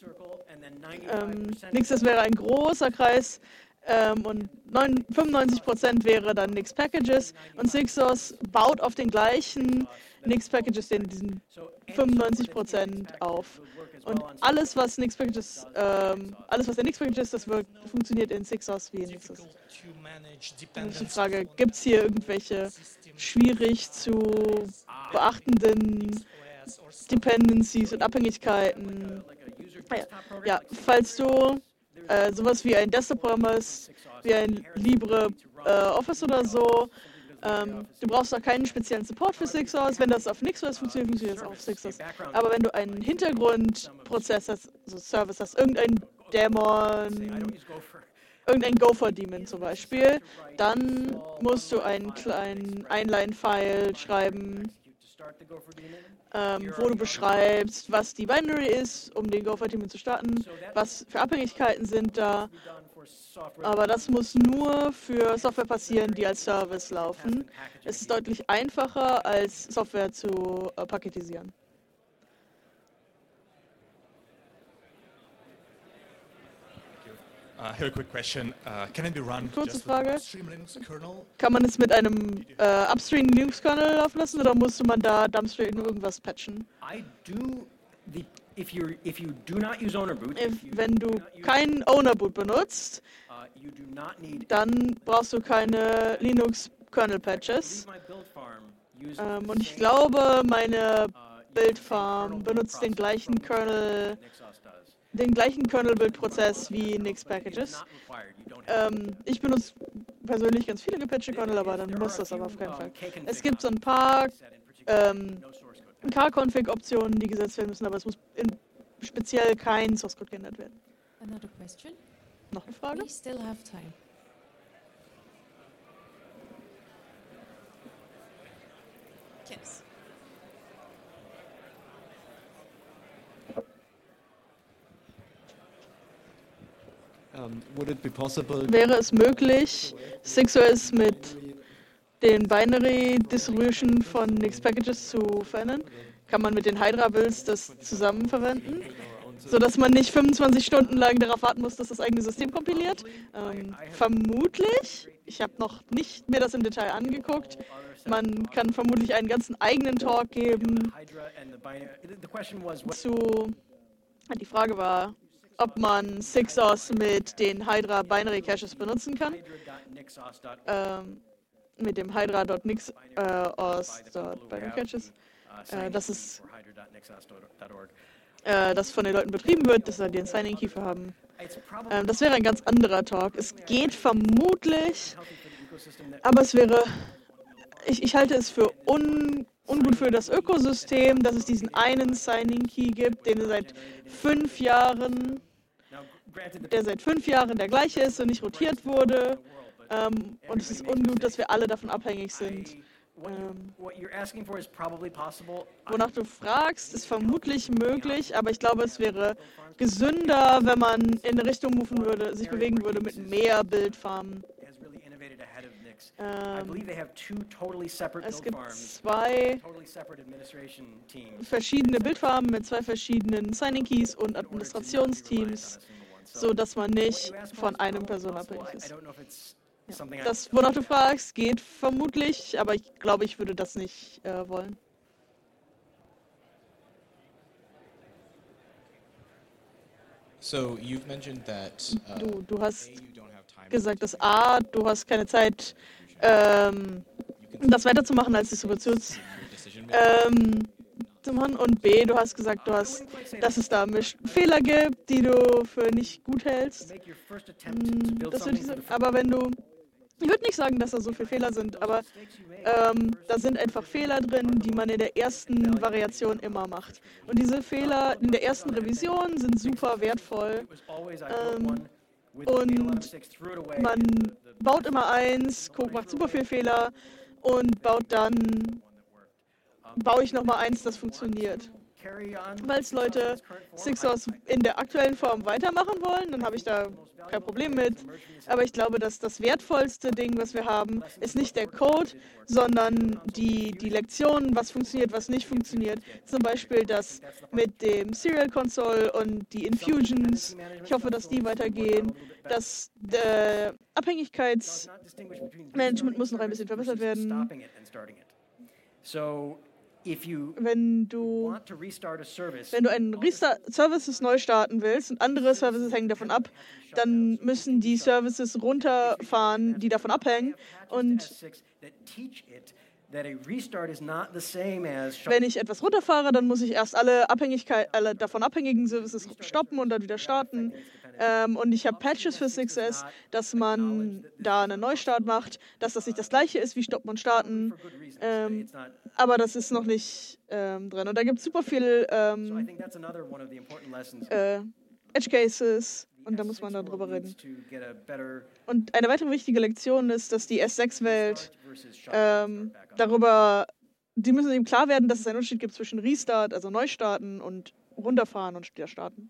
NixOS wäre ein großer Kreis, und 95% wäre dann Nix-Packages, und SixOS baut auf den gleichen Nix-Packages, diesen 95% auf. Und alles, was Nix-Packages, alles, was der Nix-Package ist, das funktioniert in SixOS wie in NixOS. difficult to manage Dann ist die dependencies Frage, on gibt es hier irgendwelche schwierig zu beachtenden OS or stuff? Dependencies und Abhängigkeiten? Ja, falls du sowas wie ein Desktop-Programm hast, wie ein LibreOffice oder so, du brauchst da keinen speziellen Support für SixOS. Wenn das auf NixOS funktioniert, funktioniert es auf SixOS. Aber wenn du einen Hintergrundprozess hast, also Service hast, irgendein Dämon, irgendein Gopher-Daemon zum Beispiel, dann musst du einen kleinen Einline-File schreiben, wo du beschreibst, was die Binary ist, um den Gopher-Daemon zu starten, was für Abhängigkeiten sind da. Aber das muss nur für Software passieren, die als Service laufen. Es ist deutlich einfacher, als Software zu paketisieren. Here a quick question. Can it be run Kurze just with Frage. upstream Linux kernel? Kann man es mit einem Upstream Linux-Kernel laufen lassen, oder musste man da Dumpstream irgendwas patchen? If you do not use ownerboot, Wenn du keinen Ownerboot benutzt, you do not need dann brauchst du keine Linux-Kernel-Patches. Und ich glaube, meine Build-Farm benutzt den gleichen Kernel-Build-Prozess wie Nix-Packages. Ich benutze persönlich ganz viele gepatchte Kernel, aber dann muss das aber auf keinen Fall. Es gibt so ein paar K-Config-Optionen, die gesetzt werden müssen, aber es muss speziell kein Source-Code geändert werden. Another question? Noch eine Frage? We still have time. Yes. Would it be possible? Wäre es möglich, SixOS mit den Binary Distribution von Nix-Packages zu verändern? Kann man mit den Hydra-Builds das zusammen verwenden? sodass man nicht 25 Stunden lang darauf warten muss, dass das eigene System kompiliert. Vermutlich. Ich habe noch nicht mir das im Detail angeguckt. Man kann vermutlich einen ganzen eigenen Talk geben zu... Die Frage war, ob man Sixos mit den Hydra Binary Caches benutzen kann. Mit dem Hydra.nixos.binary Caches. Das ist das von den Leuten betrieben wird, dass sie den Signing-Key haben. Das wäre ein ganz anderer Talk. Es geht vermutlich, aber es wäre, ich halte es für ungut für das Ökosystem, dass es diesen einen Signing-Key gibt, den seit 5 Jahren, der gleiche ist und nicht rotiert wurde. Und es ist ungut, dass wir alle davon abhängig sind. Wonach du fragst, ist vermutlich möglich, aber ich glaube, es wäre gesünder, wenn man in eine Richtung sich bewegen würde mit mehr Bildfarmen. Es gibt 2 verschiedene Bildfarmen mit 2 verschiedenen Signing Keys und Administrationsteams, sodass man nicht von einem Person abhängig ist. Das, wonach du fragst, geht vermutlich, aber ich glaube, ich würde das nicht wollen. So you've mentioned that Du hast gesagt, dass A, du hast keine Zeit, das weiterzumachen als Distributions zu machen, und B, du hast gesagt, dass es da Fehler gibt, die du für nicht gut hältst. Das würde ich sagen. Aber ich würde nicht sagen, dass da so viele Fehler sind, aber da sind einfach Fehler drin, die man in der ersten Variation immer macht. Und diese Fehler in der ersten Revision sind super wertvoll. Und man baut immer eins, macht super viel Fehler und baue ich nochmal eins, das funktioniert. Falls Leute Sixos in der aktuellen Form weitermachen wollen, dann habe ich da kein Problem mit. Aber ich glaube, dass das wertvollste Ding, was wir haben, ist nicht der Code, sondern die Lektionen, was funktioniert, was nicht funktioniert. Zum Beispiel das mit dem Serial Console und die Infusions. Ich hoffe, dass die weitergehen. Das Abhängigkeitsmanagement muss noch ein bisschen verbessert werden. Wenn du einen Services neu starten willst und andere Services hängen davon ab, dann müssen die Services runterfahren, die davon abhängen. Und wenn ich etwas runterfahre, dann muss ich erst alle davon abhängigen Services stoppen und dann wieder starten. Und ich habe Patches für Success, dass man da einen Neustart macht, dass das nicht das gleiche ist wie Stoppen und Starten. Aber das ist noch nicht drin. Und da gibt es super viel Edge Cases. Und da muss man dann drüber reden. Und eine weitere wichtige Lektion ist, dass die S6-Welt die müssen ihm klar werden, dass es einen Unterschied gibt zwischen Restart, also Neustarten, und runterfahren und wieder starten.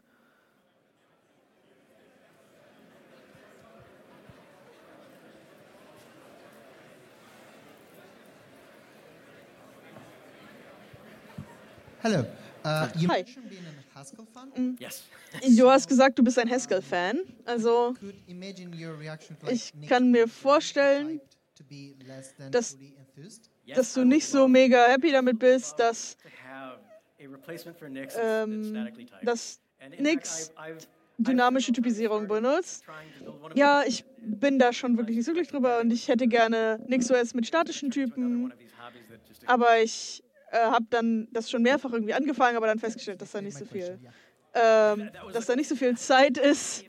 Hello. You Hi. mentioned being a Haskell fan. Yes. Du hast gesagt, du bist ein Haskell-Fan. Also Could imagine your reaction to, like, ich Nick kann mir being vorstellen, typed to be less than dass- fully enthused. dass du nicht so mega happy damit bist, dass Nix dynamische Typisierung benutzt. Ja, ich bin da schon wirklich nicht so glücklich drüber und ich hätte gerne NixOS mit statischen Typen, aber ich habe dann das schon mehrfach irgendwie angefangen, aber dann festgestellt, dass da nicht so viel, Zeit ist.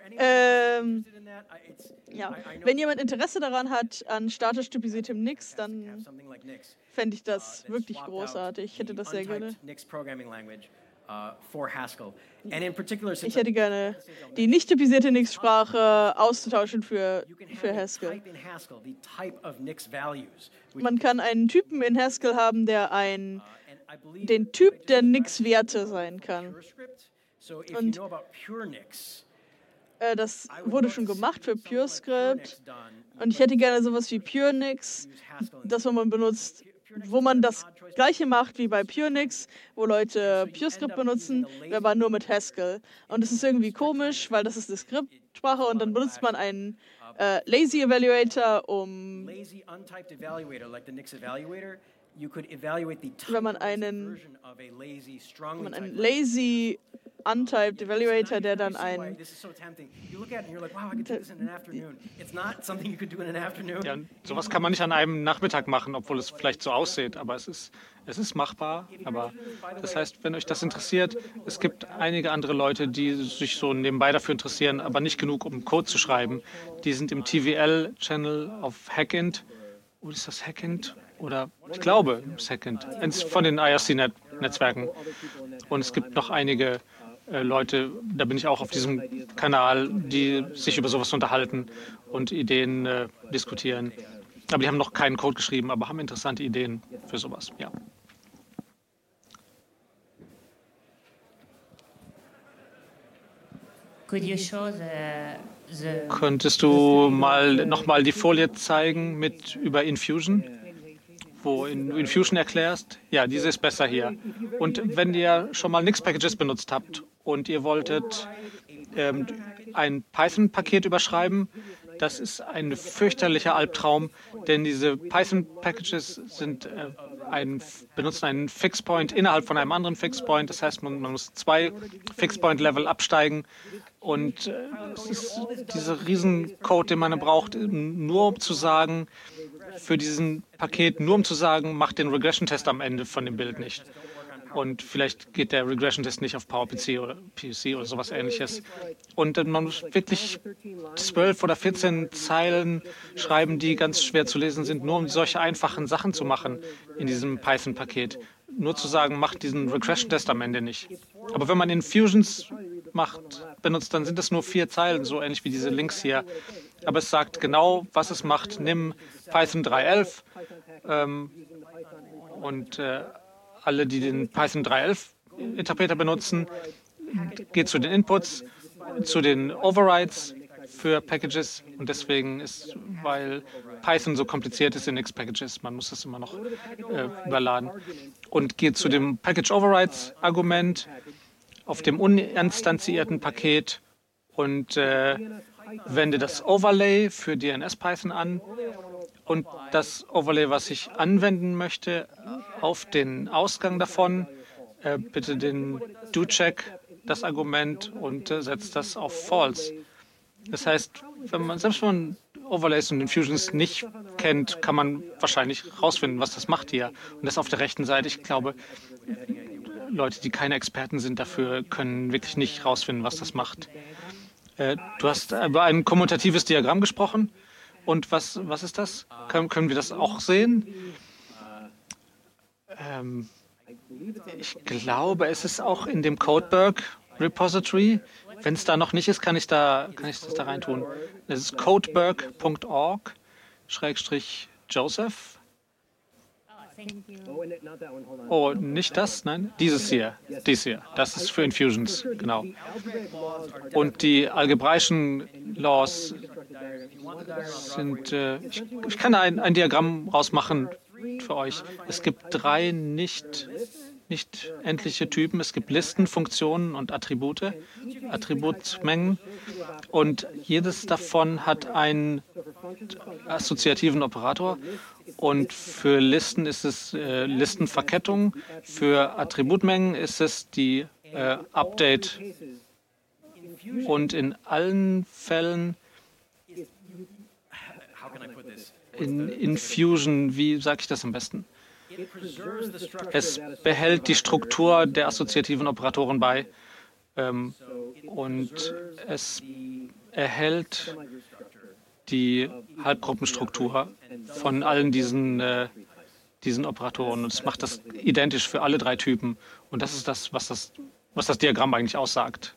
Ja, wenn jemand Interesse daran hat, an statisch typisiertem Nix, dann fände ich das wirklich großartig. Ich hätte das sehr gerne. Ich hätte gerne die nicht typisierte Nix-Sprache auszutauschen für Haskell. Man kann einen Typen in Haskell haben, der den Typ der Nix-Werte sein kann. Und das wurde schon gemacht für PureScript. Und ich hätte gerne sowas wie PureNix, das man benutzt, wo man das Gleiche macht wie bei PureNix, wo Leute PureScript benutzen, wenn man nur mit Haskell. Und das ist irgendwie komisch, weil das ist eine Skriptsprache und dann benutzt man einen Lazy Evaluator, wenn man einen Lazy Untyped Evaluator, der dann ein... Ja, sowas kann man nicht an einem Nachmittag machen, obwohl es vielleicht so aussieht, aber es ist machbar. Aber das heißt, wenn euch das interessiert, es gibt einige andere Leute, die sich so nebenbei dafür interessieren, aber nicht genug, um Code zu schreiben. Die sind im TVL-Channel auf Hackint. Oder ist das Hackint? Oder ich glaube, es ist Hackint. Eins von den IRC-Netzwerken. Und es gibt noch einige Leute, da bin ich auch auf diesem Kanal, die sich über sowas unterhalten und Ideen diskutieren. Aber die haben noch keinen Code geschrieben, aber haben interessante Ideen für sowas, ja. Könntest du nochmal die Folie zeigen über Infusion? Wo in Infusion erklärst, ja, diese ist besser hier. Und wenn ihr schon mal Nix-Packages benutzt habt und ihr wolltet ein Python-Paket überschreiben, das ist ein fürchterlicher Albtraum, denn diese Python-Packages benutzen einen Fixpoint innerhalb von einem anderen Fixpoint. Das heißt, man muss 2 Fixpoint-Level absteigen. Und es ist dieser Riesencode, den man braucht, nur um zu sagen, für diesen Paket, nur um zu sagen, macht den Regression-Test am Ende von dem Bild nicht. Und vielleicht geht der Regression-Test nicht auf PowerPC oder PUC oder sowas Ähnliches. Und man muss wirklich 12 oder 14 Zeilen schreiben, die ganz schwer zu lesen sind, nur um solche einfachen Sachen zu machen in diesem Python-Paket. Nur zu sagen, macht diesen Regression-Test am Ende nicht. Aber wenn man Infusions benutzt, dann sind das nur 4 Zeilen, so ähnlich wie diese Links hier. Aber es sagt genau, was es macht. Nimm Python 3.11 und alle, die den Python 3.11 Interpreter benutzen, geht zu den Inputs, zu den Overrides für Packages. Und deswegen weil Python so kompliziert ist in Nix-Packages, man muss das immer noch überladen. Und geht zu dem Package Overrides Argument auf dem uninstanzierten Paket und wende das Overlay für DNS-Python an und das Overlay, was ich anwenden möchte, auf den Ausgang davon, bitte den Do-Check, das Argument und setzt das auf False. Das heißt, selbst wenn man Overlays und Infusions nicht kennt, kann man wahrscheinlich rausfinden, was das macht hier. Und das auf der rechten Seite, ich glaube, Leute, die keine Experten sind dafür, können wirklich nicht rausfinden, was das macht. Du hast über ein kommutatives Diagramm gesprochen. Und was ist das? Können wir das auch sehen? Ich glaube, es ist auch in dem Codeberg Repository. Wenn es da noch nicht ist, kann ich das da reintun. Es ist codeberg.org/Joseph. Oh, nicht das? Nein? Dies hier. Das ist für Infusions, genau. Und die algebraischen Laws sind, ich kann ein Diagramm rausmachen für euch. Es gibt 3 nicht endliche Typen. Es gibt Listen, Funktionen und Attributmengen. Und jedes davon hat einen assoziativen Operator. Und für Listen ist es Listenverkettung. Für Attributmengen ist es die Update. Und in allen Fällen in Infusion, wie sage ich das am besten? Es behält die Struktur der assoziativen Operatoren bei und es erhält die Halbgruppenstruktur von allen diesen Operatoren. Und es macht das identisch für alle 3 Typen. Und das ist das, was das Diagramm eigentlich aussagt.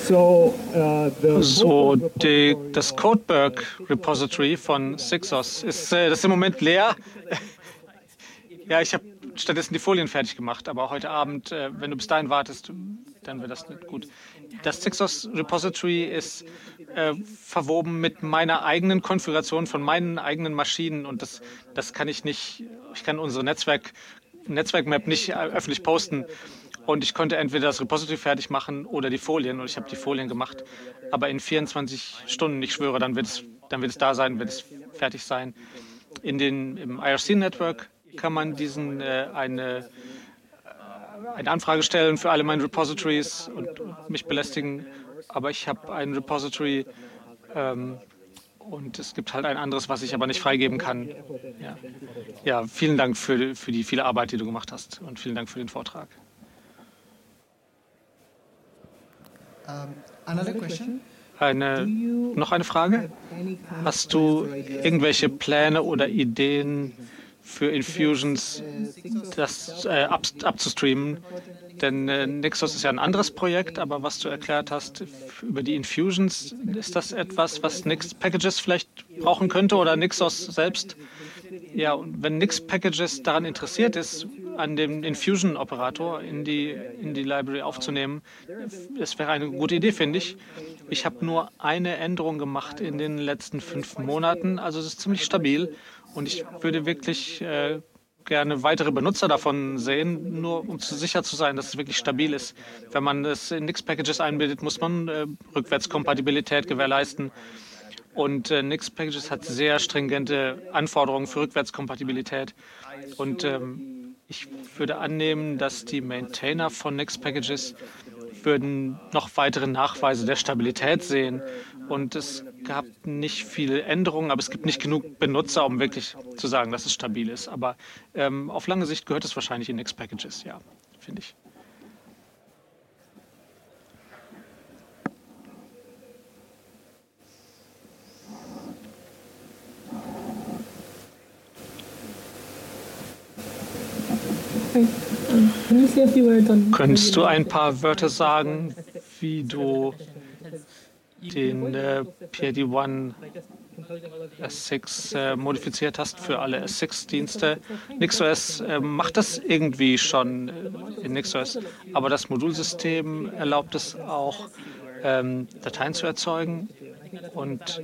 Das Codeberg Repository von Sixos das ist im Moment leer. Ja, ich habe stattdessen die Folien fertig gemacht, aber heute Abend, wenn du bis dahin wartest, dann wäre das nicht gut. Das Sixos Repository ist verwoben mit meiner eigenen Konfiguration von meinen eigenen Maschinen und das kann ich nicht, ich kann unsere Netzwerkmap nicht öffentlich posten. Und ich konnte entweder das Repository fertig machen oder die Folien. Und ich habe die Folien gemacht. Aber in 24 Stunden, ich schwöre, dann wird es da sein, wird es fertig sein. Im IRC-Network kann man eine Anfrage stellen für alle meine Repositories und mich belästigen. Aber ich habe ein Repository und es gibt halt ein anderes, was ich aber nicht freigeben kann. Ja, vielen Dank für die viele Arbeit, die du gemacht hast. Und vielen Dank für den Vortrag. Another question? Noch eine Frage? Hast du irgendwelche Pläne oder Ideen für Infusions, das abzustreamen? Denn Nixos ist ja ein anderes Projekt, aber was du erklärt hast über die Infusions, ist das etwas, was Nix Packages vielleicht brauchen könnte oder Nixos selbst? Ja, und wenn Nix Packages daran interessiert ist, an dem Infusion-Operator in die Library aufzunehmen, das wäre eine gute Idee, finde ich. Ich habe nur eine Änderung gemacht in den letzten 5 Monaten, also es ist ziemlich stabil und ich würde wirklich gerne weitere Benutzer davon sehen, nur um sicher zu sein, dass es wirklich stabil ist. Wenn man es in Nix-Packages einbindet, muss man Rückwärtskompatibilität gewährleisten. Und Nix Packages hat sehr stringente Anforderungen für Rückwärtskompatibilität. Und ich würde annehmen, dass die Maintainer von Nix Packages würden noch weitere Nachweise der Stabilität sehen. Und es gab nicht viele Änderungen, aber es gibt nicht genug Benutzer, um wirklich zu sagen, dass es stabil ist. Aber auf lange Sicht gehört es wahrscheinlich in Nix Packages, ja, finde ich. Könntest du ein paar Wörter sagen, wie du den PID1 S6 modifiziert hast für alle S6-Dienste? NixOS macht das irgendwie schon in NixOS, aber das Modulsystem erlaubt es auch, Dateien zu erzeugen und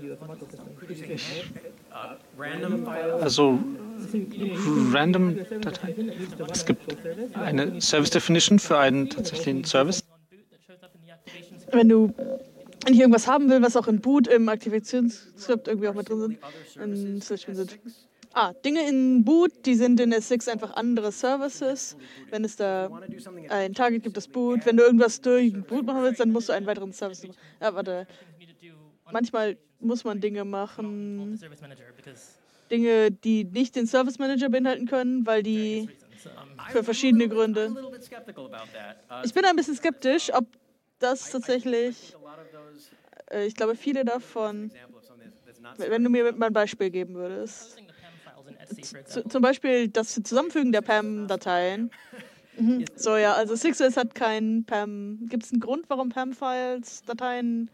Random Dateien. Es gibt eine Service Definition für einen tatsächlichen Service. Wenn ich irgendwas haben will, was auch in Boot im Aktivationsskript irgendwie auch mit drin sind. Dinge in Boot, die sind in S6 einfach andere Services. Wenn es da ein Target gibt, das Boot. Wenn du irgendwas durch Boot machen willst, dann musst du einen weiteren Service machen. Manchmal muss man Dinge machen, Dinge, die nicht den Service Manager beinhalten können, weil die für verschiedene Gründe. Ich bin ein bisschen skeptisch, ob das tatsächlich, ich glaube, viele davon, wenn du mir mal ein Beispiel geben würdest. Zum Beispiel das Zusammenfügen der PAM-Dateien. Also SixOS hat keinen PAM. Gibt es einen Grund, warum PAM-Files, Dateien...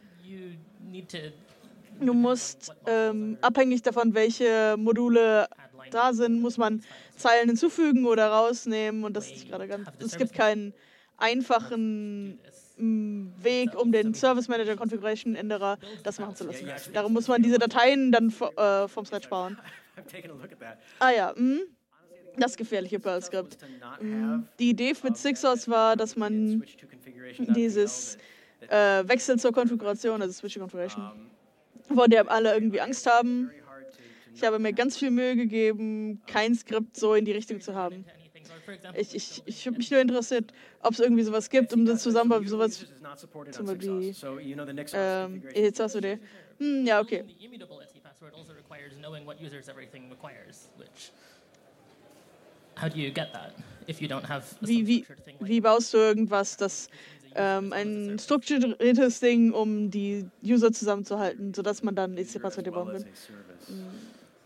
Du musst, abhängig davon, welche Module da sind, muss man Zeilen hinzufügen oder rausnehmen. Und es gibt keinen einfachen Weg, um den Service Manager Configuration Änderer das machen zu lassen. Darum muss man diese Dateien dann vom Scratch bauen. Das gefährliche Perl-Skript. Die Idee mit SixOS war, dass man dieses Wechsel zur Konfiguration, also Switch Configuration, vor der alle irgendwie Angst haben. Ich habe mir ganz viel Mühe gegeben, kein Skript so in die Richtung zu haben. Ich habe mich nur interessiert, ob es irgendwie sowas gibt, um das zusammen sowas zum Beispiel jetzt hast du dir. Ja, okay. Wie baust du irgendwas, das ein strukturiertes Ding, um die User zusammenzuhalten, sodass man dann EC-Passwörter bauen kann?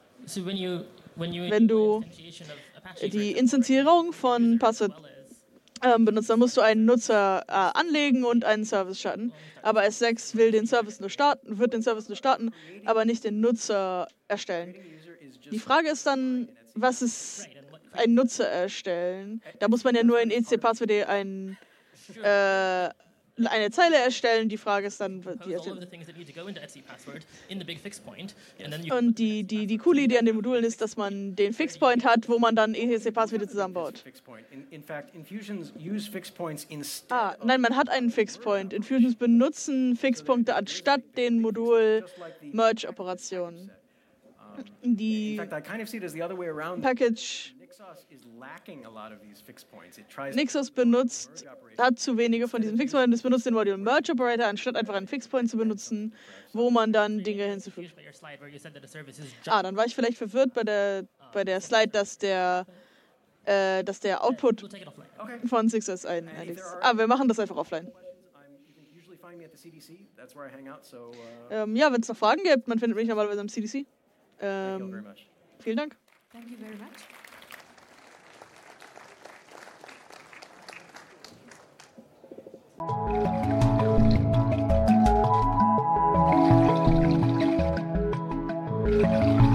Wenn du die Instanzierung von Passwort benutzt, dann musst du einen Nutzer anlegen und einen Service starten. Aber S6 will den Service nur starten, wird den Service nur starten, aber nicht den Nutzer erstellen. Die Frage ist dann, was ist ein Nutzer erstellen? Da muss man ja nur in EC-Passwd eine Zeile erstellen. Die Frage ist dann, und die coole Idee an den Modulen ist, dass man den Fixpoint hat, wo man dann EC-Passwd zusammenbaut. Nein, man hat einen Fixpoint. Infusions benutzen Fixpunkte anstatt den Modul-Merge-Operationen. Die Package Nixos hat zu wenige von diesen Fixpoints. Es benutzt den Module Merge Operator, anstatt einfach einen Fixpoint zu benutzen, wo man dann Dinge hinzufügt. Dann war ich vielleicht verwirrt bei der Slide, dass der Output von Nixos ein ist. Wir machen das einfach offline. Ja, wenn es noch Fragen gibt, man findet mich normalerweise am CDC. Vielen Dank. Thank you very much. Thank you.